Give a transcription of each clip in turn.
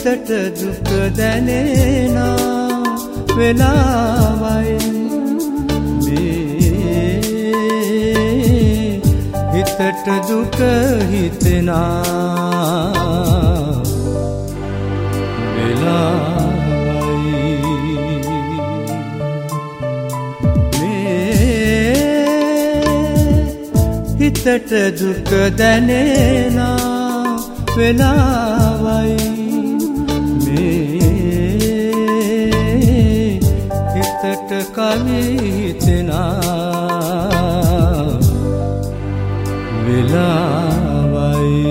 හිතට දුක දැනෙන වෙලාවයි හිතට දුක හිතෙන වෙලාවයි හිතට දුක දැනෙන වෙලාවයි හිතට කවි හිතෙන වෙලාවයි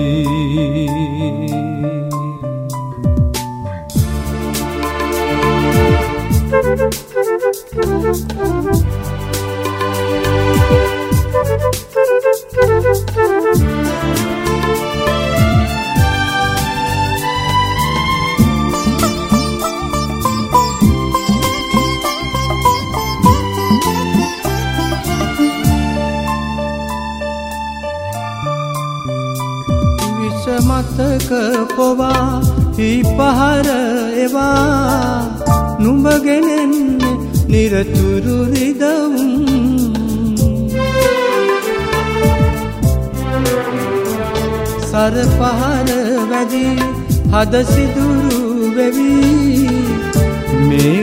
මතක පොවා හි පහර එවා නුඹ ගෙනෙන්නේ නිරතුරු රිදවුම් සර පහර වැදි හද සිදුරු වෙවි මේ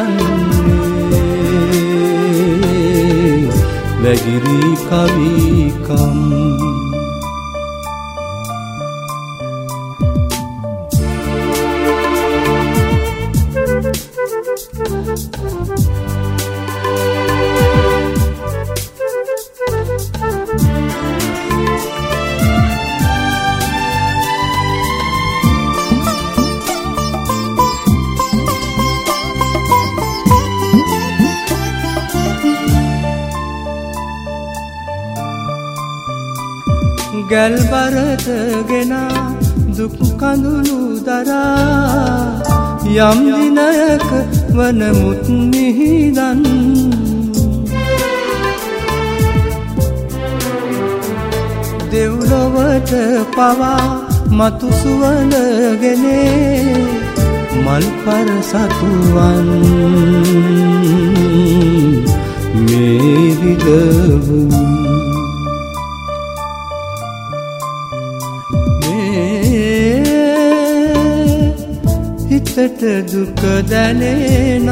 ගණන්නේ වැගිරි කවිකම් ගල් බරතගෙන දුක් කඳුළු දරා යම් දිනයක වනමුත් මිහිදන් දෙව්ලොවට පවා මතු සුවඳගෙනේ මල් පර සතුවන් මේ විදවුම් හිතට දුක දැනෙන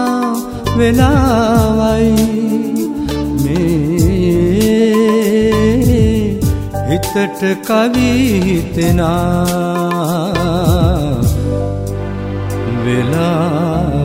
වෙලාවයි හිතට කවි හිතෙන වෙලාවයි